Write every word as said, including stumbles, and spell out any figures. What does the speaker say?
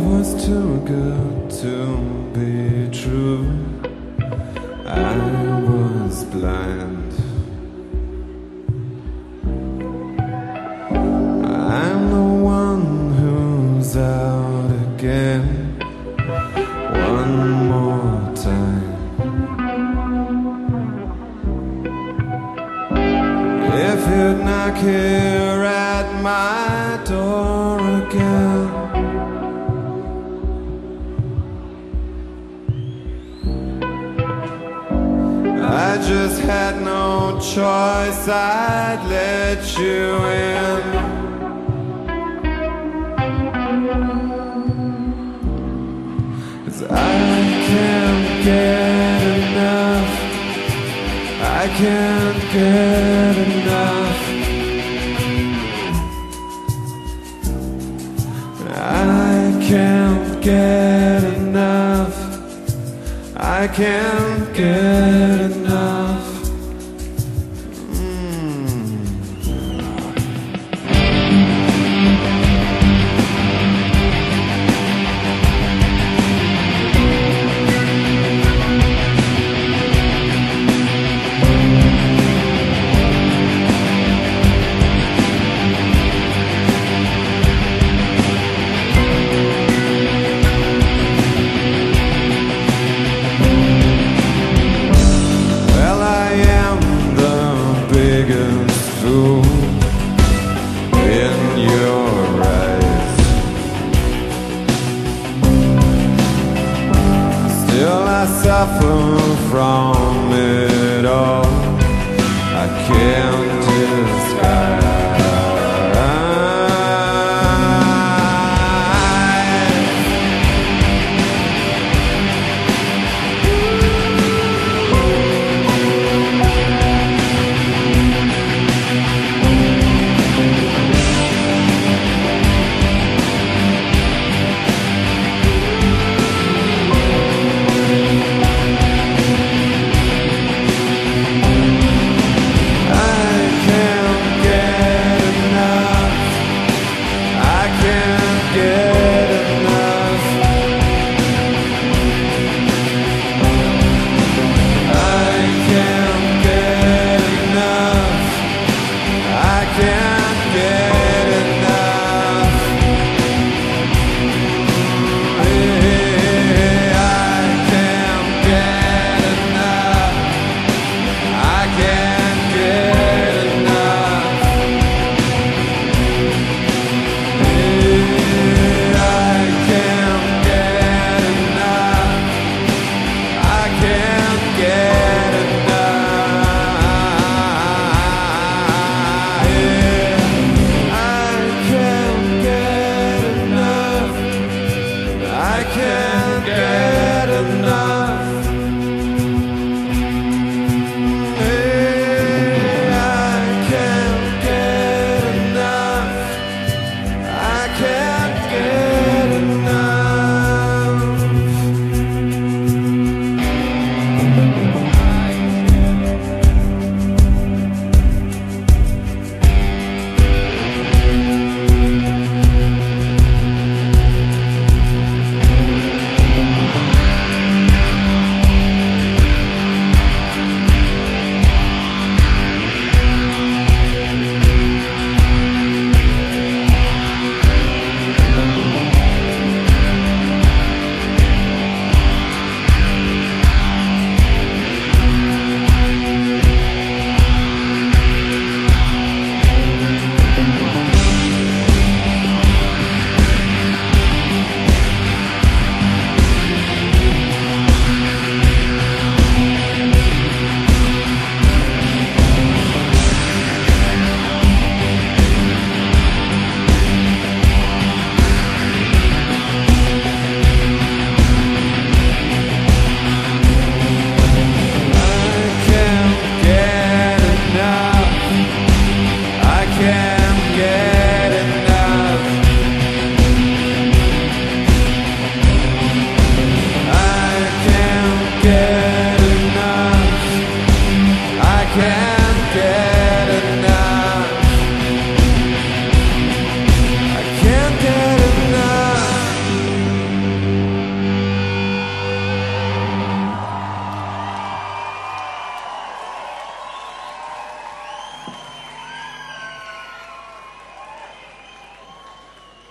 was too good to be true. I was blind. I'm the one who's out again, one more time. If you'd knock here at my door again, I just had no choice, I'd let you in. 'Cause I can't get enough, I can't get enough. I can't get enough, I can't get enough. In your eyes, still I suffer from it all. I can't